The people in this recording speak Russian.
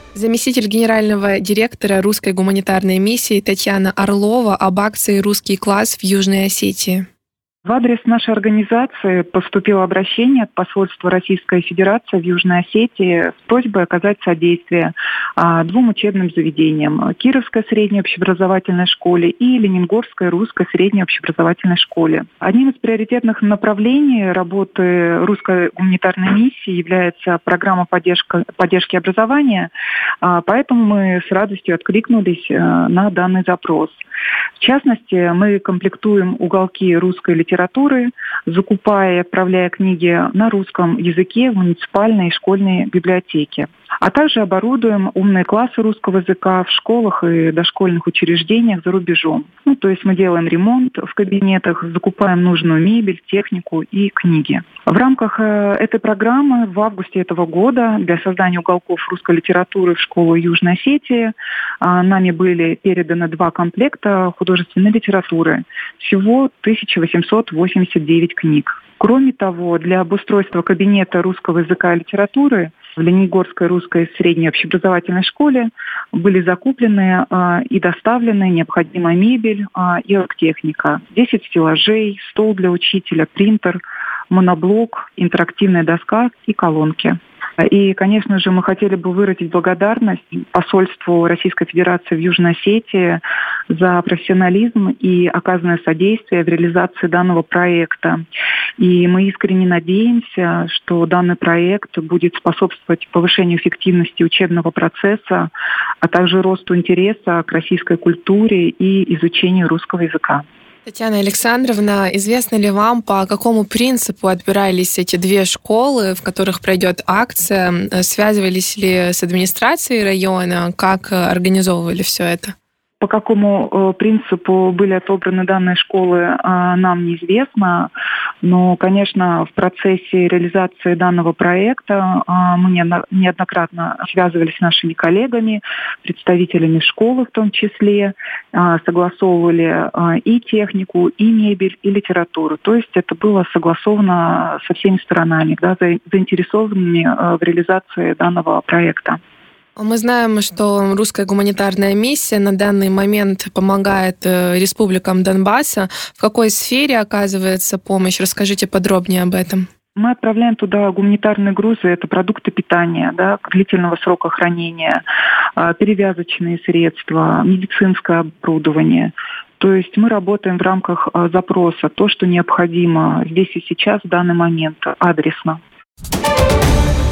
Заместитель генерального директора русской гуманитарной миссии Татьяна Орлова об акции «Русский класс» в Южной Осетии. В адрес нашей организации поступило обращение от посольства Российской Федерации в Южной Осетии с просьбой оказать содействие двум учебным заведениям – Кировской средней общеобразовательной школе и Ленингорской русской средней общеобразовательной школе. Одним из приоритетных направлений работы русской гуманитарной миссии является программа поддержки образования, поэтому мы с радостью откликнулись на данный запрос. В частности, мы комплектуем уголки русской литературы, закупая и отправляя книги на русском языке в муниципальные и школьные библиотеки. А также оборудуем умные классы русского языка в школах и дошкольных учреждениях за рубежом. То есть мы делаем ремонт в кабинетах, закупаем нужную мебель, технику и книги. В рамках этой программы в августе этого года для создания уголков русской литературы в школу Южной Осетии нами были переданы 2 комплекта художественной литературы. Всего 1889 книг. Кроме того, для обустройства кабинета русского языка и литературы в Ленингорской русской средней общеобразовательной школе были закуплены и доставлены необходимая мебель и оргтехника. 10 стеллажей, стол для учителя, принтер, моноблок, интерактивная доска и колонки. И, конечно же, мы хотели бы выразить благодарность посольству Российской Федерации в Южной Осетии за профессионализм и оказанное содействие в реализации данного проекта. И мы искренне надеемся, что данный проект будет способствовать повышению эффективности учебного процесса, а также росту интереса к российской культуре и изучению русского языка. Татьяна Александровна, известно ли вам, по какому принципу отбирались эти 2 школы, в которых пройдет акция? Связывались ли с администрацией района? Как организовывали все это? По какому принципу были отобраны данные школы, нам неизвестно. Но, конечно, в процессе реализации данного проекта мы неоднократно связывались с нашими коллегами, представителями школы в том числе, согласовывали и технику, и мебель, и литературу. То есть это было согласовано со всеми сторонами, заинтересованными в реализации данного проекта. Мы знаем, что русская гуманитарная миссия на данный момент помогает республикам Донбасса. В какой сфере оказывается помощь? Расскажите подробнее об этом. Мы отправляем туда гуманитарные грузы, это продукты питания, длительного срока хранения, перевязочные средства, медицинское оборудование. То есть мы работаем в рамках запроса, то, что необходимо здесь и сейчас, в данный момент, адресно.